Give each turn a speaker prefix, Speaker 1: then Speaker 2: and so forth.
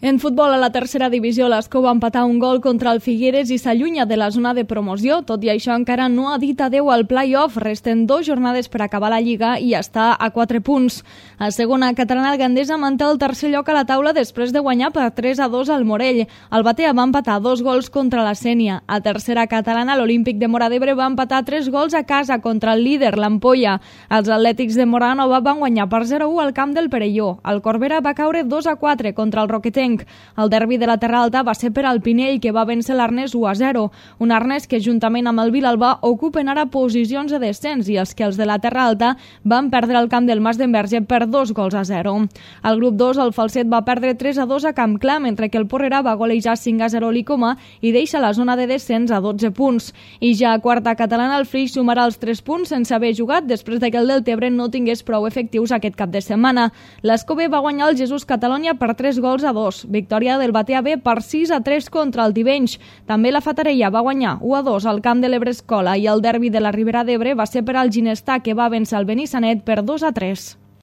Speaker 1: En futbol, a la tercera divisió, l'Escó va empatar un gol contra el Figueres i s'allunya de la zona de promoció. Tot i això, encara no ha dit adeu al play-off. Resten 2 jornades per acabar la Lliga i està a 4 punts. A segona catalana, el Gandesa manté el tercer lloc a la taula després de guanyar per 3-2 al Morell. El Batea va empatar 2 gols contra la Sénia. A tercera catalana, l'Olímpic de Móra d'Ebre va empatar 3 gols a casa contra el líder, l'Ampolla. Els Atlètics de Móra van guanyar per 0-1 al camp del Perelló. El Corbera va caure 2-4 contra el Roquetenc. El derbi de la Terra Alta va ser per al Pinell, que va vèncer l'Arnès 1-0. Un Arnès que, juntament amb el Vilalba, ocupen ara posicions de descens i els que els de la Terra Alta van perdre el camp del Mas d'Enverge per 2-0. Al grup 2, el Falset va perdre 3-2 a Camp Clar, mentre que el Porrera va golejar 5-0 l'Icoma i deixa la zona de descens a 12 punts. I ja a quarta catalana, el Flix sumarà els 3 punts sense haver jugat després que el Deltebre no tingués prou efectius aquest cap de setmana. L'Escobé va guanyar el Jesús Catalunya per 3-2. Victòria del Batea B per 6-3 contra el Tivenys. També la Fatarella va guanyar 1-2 al camp de l'Ebre Escola i el derbi de la Ribera d'Ebre va ser per al Ginestà, que va vèncer el Benissanet per 2-3.